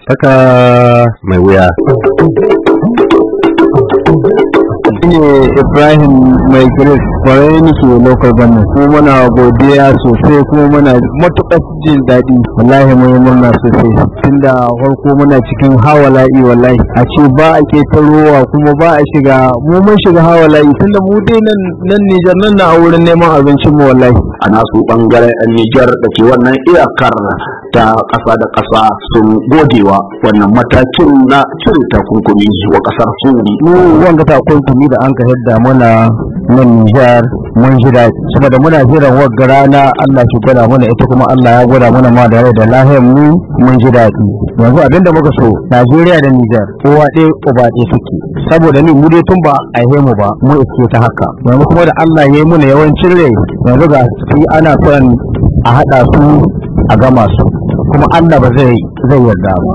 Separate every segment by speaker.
Speaker 1: Tsaka mai wuya.
Speaker 2: ne Ibrahim mai Grace kwarai nake local government kuma muna godiya sosai kuma muna matuƙar jin daɗi wallahi mun murna sosai tunda farko muna cikin hawala'i wallahi a ce ba a ketarowa kuma ba a shiga mu mun shiga hawala'i tunda mu dai nan Nijar nan na a wurin neman abincin mu wallahi
Speaker 3: a nasu bangaren Nijar da ke wannan iyakar ta ƙasa da ƙasa sun godewa wannan matakin na cire takunkumi wa ƙasar su
Speaker 2: mu wanga takunkumi da an ka yadda mana nan Nijar mun ji daɗi saboda muna jiran wagga rana Allah shi gwada mana ita kuma Allah ya gwada mana ma da rai da lahiyar mu mun ji daɗi yanzu abinda muka so Najeriya da Nijar kowa ɗaya uba ɗaya suke saboda ni mu dai tun ba a yi mu ba mu iske ta haka yanzu kuma da Allah ya yi mana yawancin rai yanzu ga su ana son a haɗa su a gama su kuma Allah ba zai yarda ba.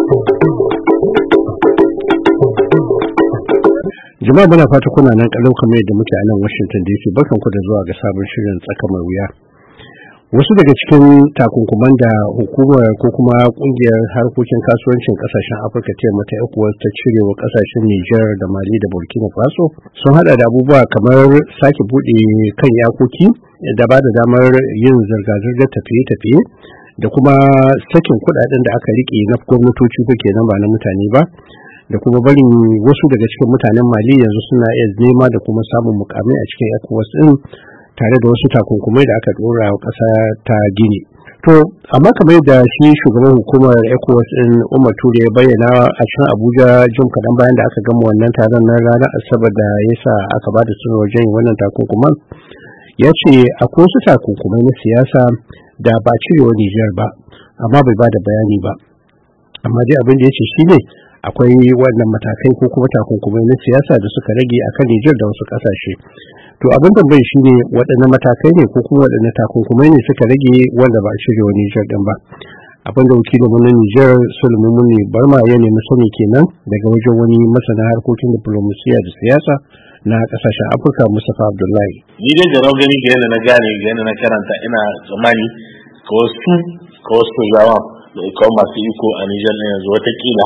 Speaker 1: Jama'a muna fata kuna nan kalau kamar yadda muke a nan Washington DC barkanku da zuwa ga sabon shirin tsaka mai wuya. Wasu daga cikin takunkuman da hukumar ko kuma kungiyar harkokin kasuwancin kasashen Afirka ta yamma ta ECOWAS ta cire wa kasashen Niger da Mali da Burkina Faso sun hada da abubuwa kamar sake bude kan yakoki da ba da damar yin zirga-zirgar tafiye-tafiye da kuma sakin kudaden da aka rike na gwamnatoci ko kenan ba na mutane ba da kuma barin wasu daga cikin mutanen Mali yanzu suna iya nema da kuma samun mukamai a cikin ECOWAS din tare da wasu takunkumai da aka dora wa ƙasa ta Gini. To amma kamar da shi shugaban hukumar ECOWAS din Umar Ture ya bayyana a cikin Abuja jim kaɗan bayan da aka gama wannan taron na ranar Asabar da yasa aka ba da sanarwar janye wannan takunkuman ya ce akwai wasu takunkumai na siyasa da ba cirewa Nijar ba amma bai ba da bayani ba amma dai abin da ya ce shine akwai wannan matakai ko kuma takunkumai na siyasa da suka rage a kan Nijar da wasu ƙasashe. To abin tambayi shi ne waɗanne matakai ne ko kuma waɗanne takunkumai ne suka rage wanda ba a shirya wa Nijar ɗin ba. Abin da wakilin mu na Nijar Sulaiman Muni Barma ya nemi sani kenan daga wajen wani masana harkokin diplomasiya da siyasa na ƙasashen Afirka Mustapha Abdullahi.
Speaker 4: Ni dai da gani ga yadda na gane ga yadda na karanta ina tsammani ka wasu jawa da ikon masu iko a Nijar na yanzu watakila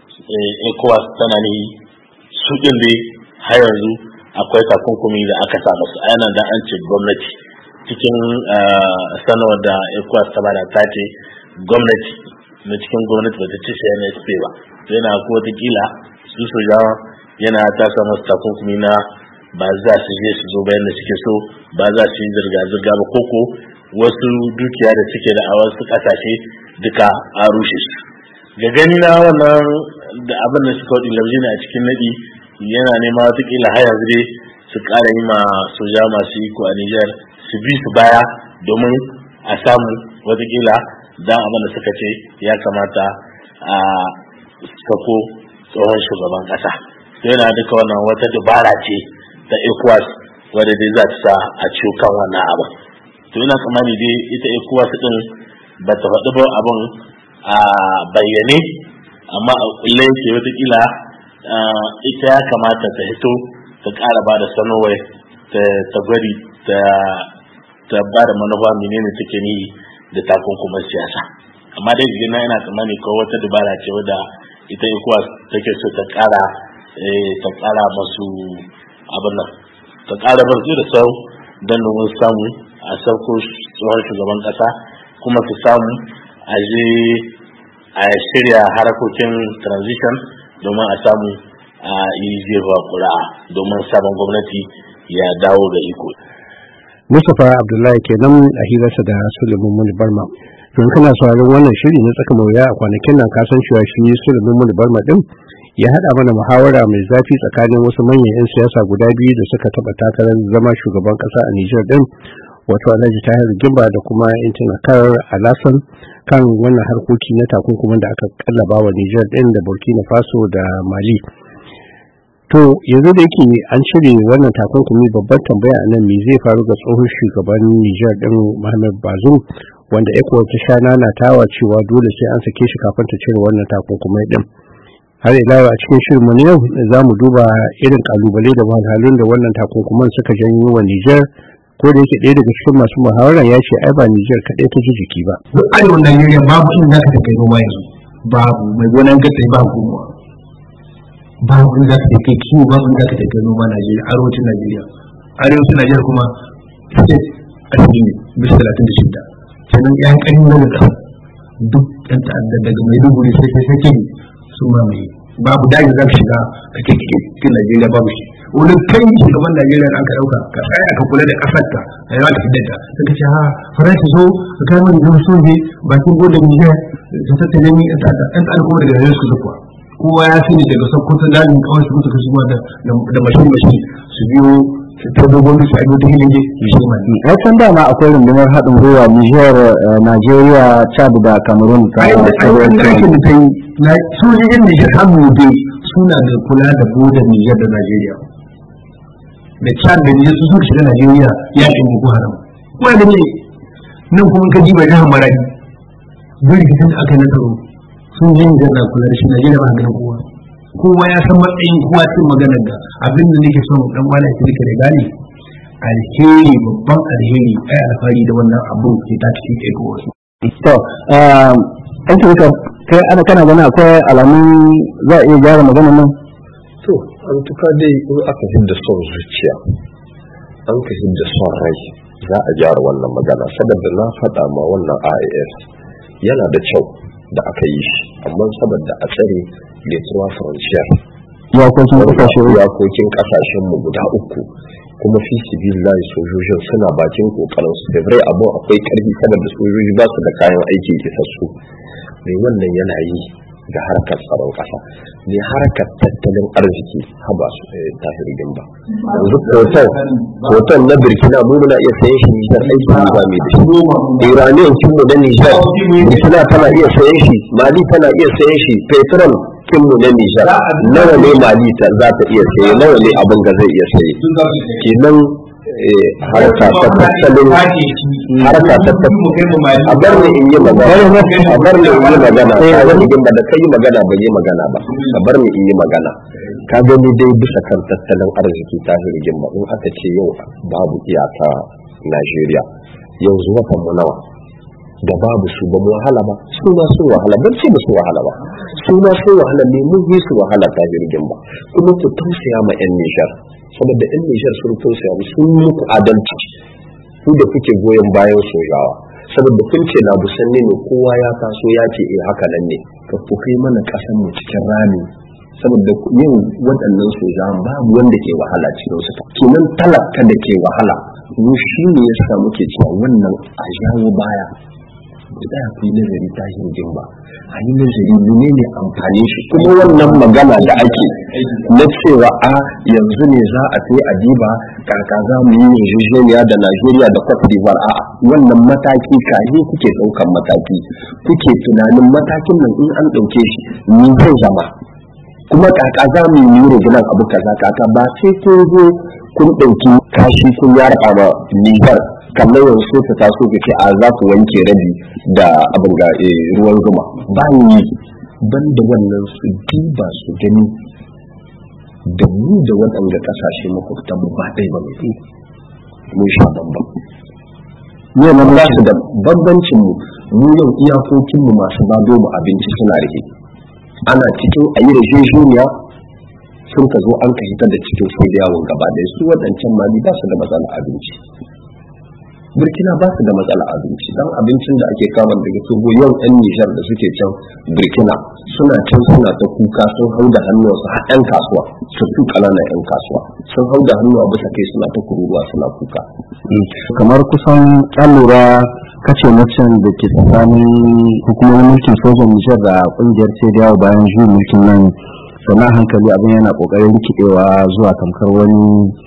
Speaker 4: ECOWAS tana ne su ɗin dai har yanzu akwai takunkumi da aka sa masu ayanan da an ce gwamnati cikin sanarwar da ECOWAS ta bada ta ce gwamnati na cikin gwamnati bata ce sai NSP ba yana ko watakila su sojawa yana ta sa masu takunkumi na ba za su je su zo bayan da suke so ba za su yi zirga-zirga ba koko wasu dukiya da suke da a wasu ƙasashe duka a rushe su ga gani na wannan da abin da suka wadin lauje ne a cikin nadi yana nema watakila har yanzu dai su ƙara yi ma soja masu iko a Nijar su bi su baya domin a samu watakila dan abin da suka ce ya kamata a sako tsohon shugaban ƙasa to yana duka wannan wata dabara ce ta ECOWAS wadda dai za ta sa a ciwo kan wannan abin to ina tsammani dai ita ECOWAS din ba ta faɗi ba abin a bayyane amma a kulle yake watakila ita ya kamata ta hito ta ƙara ba da sanarwar ta gwari ta ba da manufa menene take ni da takunkuman siyasa amma dai gina ina tsammani ko wata dabara ce wadda ita ECOWAS take so ta ƙara masu abin nan ta ƙara bar su da sau don domin samu a sauko tsohon shugaban ƙasa kuma su samu a je a shirya harakokin transition domin a samu a yi jefa ƙuri'a domin sabon gwamnati ya dawo da iko.
Speaker 1: Mustapha Abdullahi kenan a hirarsa da Sulaiman Muni Barma. Don kana sauraron wannan shiri na tsaka mawuya a kwanakin nan ka san cewa shi Sulaiman Muni Barma din ya haɗa mana muhawara mai zafi tsakanin wasu manyan 'yan siyasa guda biyu da suka taɓa takarar zama shugaban ƙasa a Nijar din wato Alhaji Tahir Gimba da kuma Intanakar Alasan kan wannan harkoki na takunkumin da aka kallaba wa Nijar din da Burkina Faso da Mali. To yanzu da yake an cire wannan takunkumi babbar tambaya nan me zai faru ga tsohon shugaban Nijar din Muhammad Bazoum wanda ECOWAS ta sha nanatawa cewa dole sai an sake shi kafin ta cire wannan takunkumai din. Har ila a cikin shirin mu yau za mu duba irin kalubale da wahalhalun da wannan takunkuman suka janyo wa Nijar ko da yake ɗaya daga cikin masu muhawara ya ce ai ba Nijar kaɗai ta ji jiki ba.
Speaker 5: Duk arewan Najeriya babu inda ka kai noma yanzu
Speaker 2: babu mai gonan ka sai ba kuma babu inda ka take kiwo babu inda ka take noma Najeriya arewacin Najeriya kuma state asali ne bisa 36 sannan yan kanin daga ƙasa duk ɗan ta'adda daga Maiduguri sai su mamaye babu daji za ka shiga ka ke cikin Najeriya babu shi wani kai shugaban Najeriya an ka ɗauka ka tsaya ka kula da ƙasar ka a yawa da fitar da sai ka ce ha faransa so ka kai mani zama soje bakin godon Nijar ka tattale ni ɗan ta'adda kuma daga yanzu su zuwa kowa ya sani daga Sokoto dajin kawai su mutu ka shigo da mashin su biyo ta dogon su aido ta hilin shi ma ne.
Speaker 1: A can dama akwai rundunar haɗin gwiwa Nijar, Najeriya, Chad da Cameroon.
Speaker 2: Ayyukan da ake mutai sojojin Nijar har gobe suna da kula da bodar Nijar da Najeriya. Da Chad da Nijar su suka shiga Najeriya yakin Boko Haram. Kuma da ne nan kuma ka ji bai jihar Maradi. Duk rikicin da aka yi na tsaro sun yi Nijar na kula da shi Najeriya ba ganin kowa ya san matsayin kowa cikin maganar da abin da nake son dan wani shi da gani alheri babban alheri ai alfahari da wannan abu ke ta cikin ECOWAS.
Speaker 1: To an ce kai ana kana gani akwai alamun za a iya gyara maganar nan?
Speaker 5: To an tuka dai in aka hinda son zuciya an ka hinda son rai za a gyara wannan magana saboda na faɗa ma wannan IAS yana da kyau da aka yi shi amma saboda a tsare letuwa frontier iyakokin kasashen mu guda uku kuma fi sibillahi sojojin suna bakin kokarin su fevrai abu akwai karfi saboda sojoji ba su da kayan aiki isassu mai wannan yana yi ga harkar tsaron kasa ne harkar tattalin arziki haba su tahirgin ba yanzu hoton na Burkina mu muna iya sayen shi Nijar aiki ne ba mai da shi Iraniyan kinmu na Nijar Burkina tana iya sayen shi Mali tana iya sayen shi petrol kinmu na Nijar nawa ne Mali za ta iya saye nawa ne abin da zai iya saye kenan harka ta tattalin a bar ni in yi magana ka gani ba da kai magana ba yi magana ba a bar ni in yi magana ka gani dai bisa kan tattalin arziki ta hirgin ba in aka ce yau babu iyaka Najeriya yanzu watan mu nawa da babu su ba mu wahala ba su ma sun wahala ban ce musu wahala ba su ma sun wahala ne mun yi su wahala ta jirgin ba kuma ku tausaya ma yan Nijar saboda yan Nijar sun tausaya mu sun muku adalci ku da kuke goyon bayan sojawa saboda kun ce na busan ne kowa ya taso ya ce haka nan ne ka ku kai mana kasan mu cikin rami saboda yin waɗannan sojawan babu wanda ke wahala cikin su kenan talaka da ke wahala mu shi ne ya sa muke cewa wannan a jawo baya da ku yi nazari ta jirgin ba a yi nazari ne ne amfani shi kuma wannan magana da ake na cewa a yanzu ne za a sai a diba kaka za mu yi yarjejeniya da Najeriya da Cote d'Ivoire a wannan mataki kaje kuke ɗaukan mataki kuke tunanin matakin nan in an ɗauke shi ni zai zama kuma kaka za mu yi riginan abu kaza kaka ba sai kun zo kun ɗauki kashi kun yarba ma Niger kamar yanzu ta taso ka ce a za ku wanke rabi da abin ga ruwan zuma ba ni ban da wannan su duba su gani da mu da waɗanda ƙasashe makwabta mu ba ɗai ba mai mun sha bambam yau na ba su da bambancin mu yau iyakokin mu masu bado mu abinci suna rike ana cikin a yi rajejeniya sun ka zo an ka hita da cikin sai da yawon gaba ɗaya su waɗancan mali ba su da matsala abinci Burkina ba su da matsala abinci dan abincin da ake kama daga Togo yau ɗan Nijar da suke can Burkina suna ta kuka sun hau da hannuwansu har ɗan kasuwa su ƙananan ƴan kasuwa sun hau da hannuwa bisa kai suna ta kururuwa suna kuka.
Speaker 1: Kamar kusan an lura kace macen da ke tsakanin hukumomin mulkin sojan Nijar da ƙungiyar CEDEAO bayan juyin mulkin nan sannan hankali abin yana ƙoƙarin rikidewa zuwa tamkar wani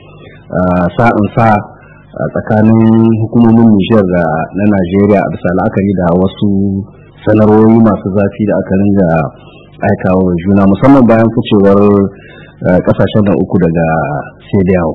Speaker 1: sa'in sa a tsakanin hukumomin Nijar da na Najeriya a bisa la'akari da wasu sanarwoyi masu zafi da aka ringa aikawa wa juna musamman bayan ficewar kasashen da uku daga CEDEAO.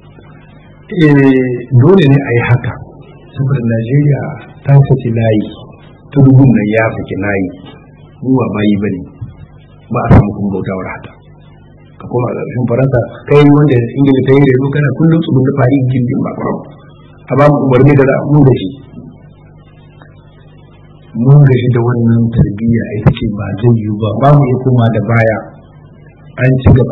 Speaker 2: Dole ne a yi haka saboda Najeriya ta saki layi turgun nan ya saki layi ruwa bayi bane ba a samu kuma bautawar haka ka koma ga ƙarshen Faransa kai wanda Ingila ta yi reno kana kullum tsubun da fari gindin ba a ba mu umarni da mu da shi
Speaker 6: mun gaji da wannan tarbiyya ita ce ba zai yiwu ba mu iya koma da baya. An ci gaba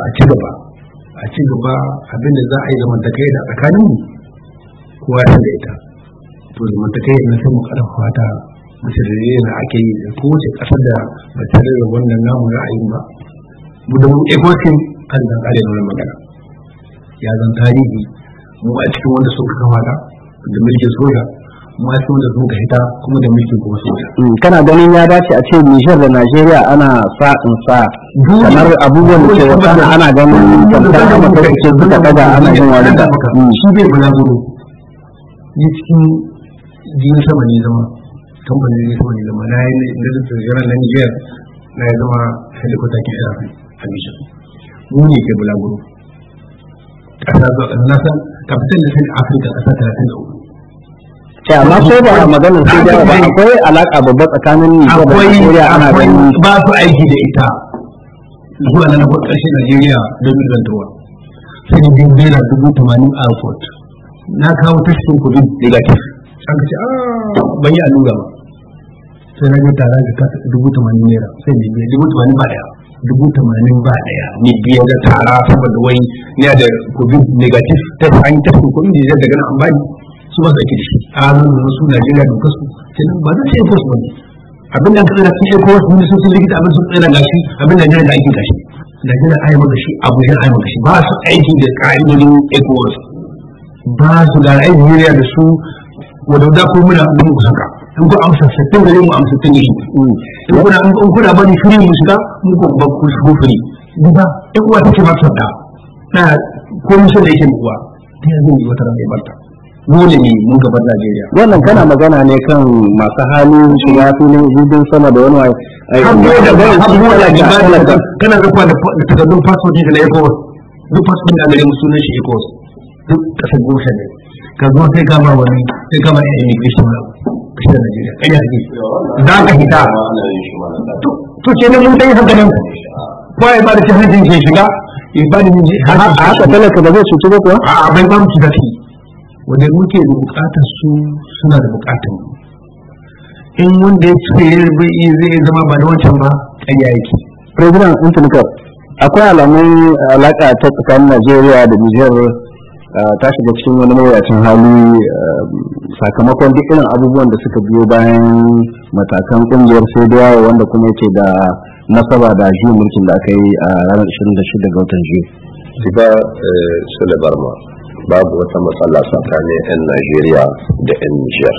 Speaker 6: abinda za a yi zamantakai da tsakanin kowa ya da ita. To zamantakai na sai mu karfafa ta mace da na ake yi da kowace ƙasar da ba tare da wannan namu ra'ayin ba. Mu da mu ekokin an zan kare nuna magana. Ya zan tarihi mu a cikin wanda suka kafa ta da mulkin soja, mu a cikin wanda suka hita kuma da mulkin kuma soja.
Speaker 2: Kana ganin ya dace a ce Nijar da Najeriya ana sa kamar abubuwan da ke wakana ana ganin tantar da mutum ce suka daga ana yin wani da
Speaker 6: shi bai bulaguro ni cikin jirgin sama ne zama kamfanin jirgin sama ne zama na yi na Nijar na ya zama helikota ke shafi a Nijar mu ne ke bulaguro ƙasa zuwa ƙasa na san kafitan da sai Afirka ƙasa 33.
Speaker 2: amma ko ba maganar sai da ba akwai alaka babba tsakanin Nijar da Najeriya ana ganin
Speaker 6: ba su aiki da ita zuwa na ƙarshen Najeriya da miliyantarwa sai da bin naira 80,000 a airport na kawo tashin kudi negative an ka ce ban yi allura ba sai na ga tara da 80,000 naira sai ne biya 80,000 ba daya 80,000 ba daya ni biya da tara saboda wai ne da covid negative ta an yi tashin kudi ne daga nan an bani su ba su ake da shi a ranar su Najeriya da kasu sai ba zai ce ko su bane abin da aka tsira cikin ko wasu ne sun likita abin sun tsira gashi abin da Najeriya da ake gashi Najeriya ai maka shi abu ya ai maka shi ba su aiki da ka'idodin ECOWAS ba su da aiki Najeriya da su wadda ko muna da muku haka in ku amsa 60 gare mu amsa 60 gare in kuna bari free mu shiga mu ko ba ku shigo free duba in uwa take ba ta da na ko musu da yake muwa ta yanzu ne wata ran barta dole ne mun gabar Najeriya
Speaker 2: wannan kana magana ne kan masu hali shiga filin jirgin sama da wani
Speaker 6: kana da takardun passport da na ECOWAS duk passport da gare mu sunan shi ECOWAS duk kasar gosha ne ka zo sai kama wani sai kama immigration na kasar Najeriya kanya ne za ka hita to ce ne mun dai haka nan ko ai ba da hajjin ke shiga ibadi ne
Speaker 2: haka talaka da zai cuci ba kuwa
Speaker 6: a bai ba mu shiga wanda muke da bukatar su suna da bukatar mu in wanda ya ce zai zama ba da wancan ba ƙarya yake.
Speaker 2: President Intanika akwai alamun alaƙa ta tsakanin Najeriya da Nijar ta shiga cikin wani mawuyacin hali sakamakon duk irin abubuwan da suka biyo bayan matakan ƙungiyar sai wanda kuma yake da nasaba da juyin mulkin da aka yi a ranar 26 ga watan Jiya.
Speaker 5: Shiga Sule Barma babu wata matsala tsakanin 'yan Najeriya da 'yan Nijar.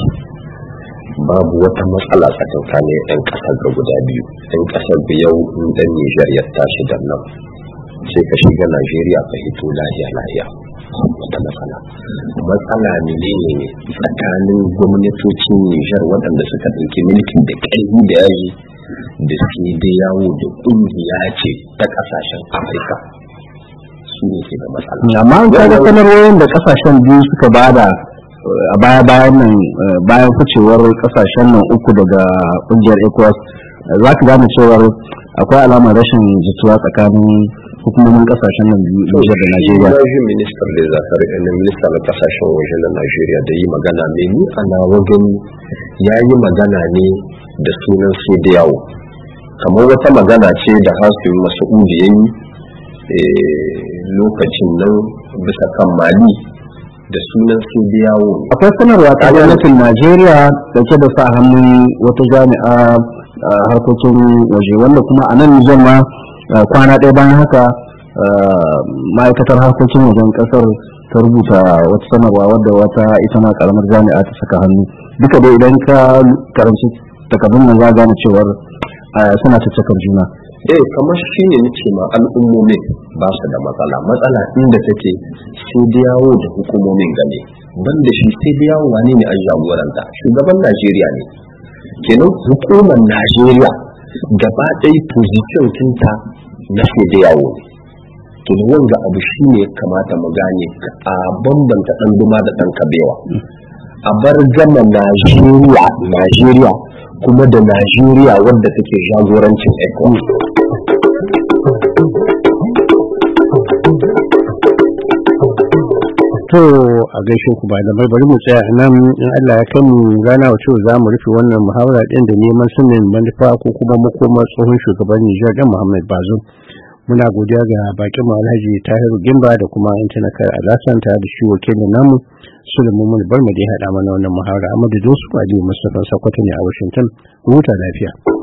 Speaker 5: Babu wata matsala tsakanin 'yan ƙasar ga guda biyu. 'Yan ƙasar da yau in ɗan Nijar ya tashi da nan sai ka shiga Najeriya ka hito lahiya. Wata matsala. Matsala ne tsakanin gwamnatocin Nijar waɗanda suka ɗauki mulkin da ƙarfi da yaji da sai da yawo da ƙungiya ce ta ƙasashen Afirka. Su ne ke da matsala.
Speaker 2: Amma an kaga sanarwoyin da ƙasashen biyu suka bada a baya-bayan nan bayan ficewar ƙasashen nan uku daga ƙungiyar ECOWAS za ka gane cewar akwai alamar rashin jituwa tsakanin hukumomin ƙasashen nan biyu Nijar da Najeriya.
Speaker 5: Ina ministan da zakar na minista na ƙasashen waje na Najeriya da yi magana mai ni a nawa gani ya yi magana ne da sunan sai da yawo. Kamar wata magana ce da Hasu Mas'ud ya yi lokacin nan bisa kan Mali da sunan su biyawo.
Speaker 2: Akwai sanarwa ta gwamnatin Najeriya dauke da sa hannun wata jami'a harkokin waje wanda kuma a nan Nijar ma kwana ɗaya bayan haka ma'aikatar harkokin wajen ƙasar ta rubuta wata sanarwa wadda wata ita ma karamar jami'a ta saka hannu. Duka dai idan ka karanci takardun nan za gane cewar suna caccakar juna.
Speaker 5: Kamar shi ne nace ma al'ummomin ba su da matsala inda take sai da yawo da hukumomin game banda shi sai da yawo wane ne an jagoranta shugaban Najeriya ne kenan hukumar Najeriya gaba ɗaya position tinta na sai da yawo to wanga abu shi ne kamata mu gane a bambanta ɗan duma da ɗan kabewa a bar gama Najeriya kuma da Najeriya wadda take jagorancin ECOWAS.
Speaker 2: To
Speaker 1: To a gaishe ku ba da bari mu tsaya nan in Allah ya kai mu rana wato za mu rufe wannan muhawara din da neman sanin manufa ko kuma makomar tsohon shugaban Nijar dan Muhammad Bazoum. Muna godiya ga bakin mu Alhaji Tahiru Gimba da kuma Intanakar Alasan ta da shi wakilin namu Sulaiman Barma da ya hada mana wannan muhawara. Amma da dosu Aliyu Mustafa Sakwato ne a Washington. Huta lafiya.